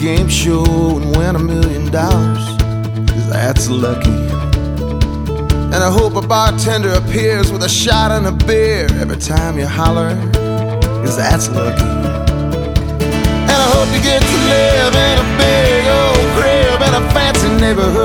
game show and win $1 million, 'cause that's lucky. And I hope a bartender appears with a shot and a beer every time you holler, 'cause that's lucky. And I hope you get to live in a big old crib in a fancy neighborhood